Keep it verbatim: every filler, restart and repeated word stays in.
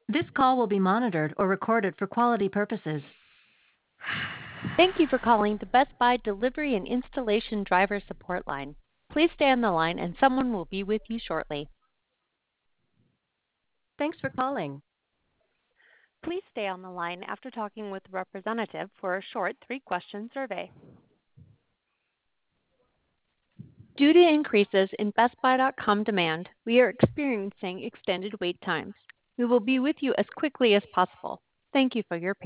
This call will be monitored or recorded for quality purposes. Thank you for calling the Best Buy Delivery and Installation Driver Support Line. Please stay on the line and someone will be with you shortly. Thanks for calling. Please stay on the line after talking with a representative for a short three-question survey. Due to increases in Best Buy dot com demand, we are experiencing extended wait times. We will be with you as quickly as possible. Thank you for your patience.